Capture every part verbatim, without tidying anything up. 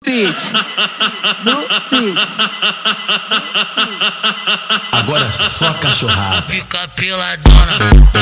pitch, no pitch. Agora só cachorrada. Fica peladona.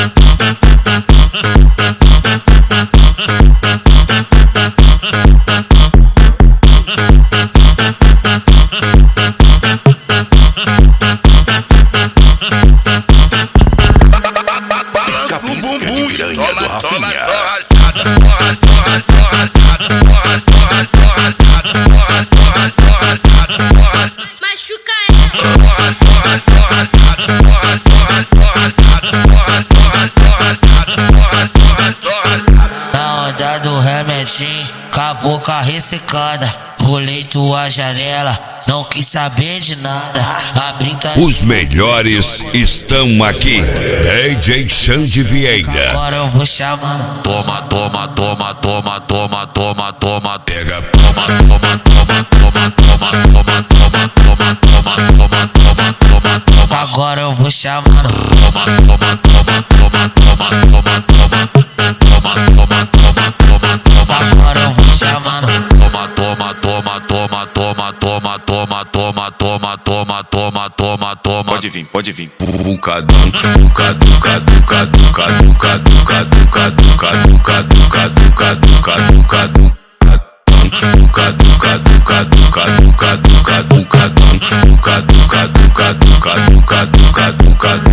Toma, toma, só rasgada, porra, porra, só rasgada, porra, porra, só rasgada, porra, porra, só rasgada, porra, machuca ela, porra, porra, só rasgada, porra, porra, só rasgada, porra, porra, só rasgada, porra, porra, só rasgada. Na onda do remedinho, com a boca ressecada, pulei tua janela, não quis saber de nada. Os melhores estão aqui. D J Xande Vieira. Agora eu vou chamando. Toma, toma, toma, toma, toma, toma, toma, pega. Toma, toma, toma, toma, toma, toma, toma, toma, toma, toma, toma, toma, toma. Agora eu vou chamando. Toma, toma, toma, toma, toma, toma, toma, toma, toma, toma, toma, toma. Agora eu vou chamando. Toma, toma, toma, toma, toma, toma, toma, toma, toma, toma, toma, toma, toma. Pode vir, pode vir. Bucadão, bucadu, cadu, cadu, cadu, cadu, cadu, cadu, cadu, cadu, cadu, cadu, cadu, cadu. Cadu, cadu, cadu, cadu, cadu, cadu, cadu, cadu, cadu, cadu, cadu, cadu, cadu, cadu.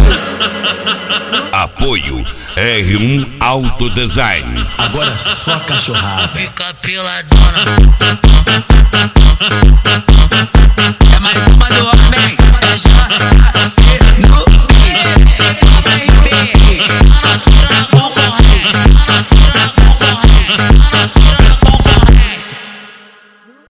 Apoio R um Auto Design. Agora só cachorrada. Fica peladona.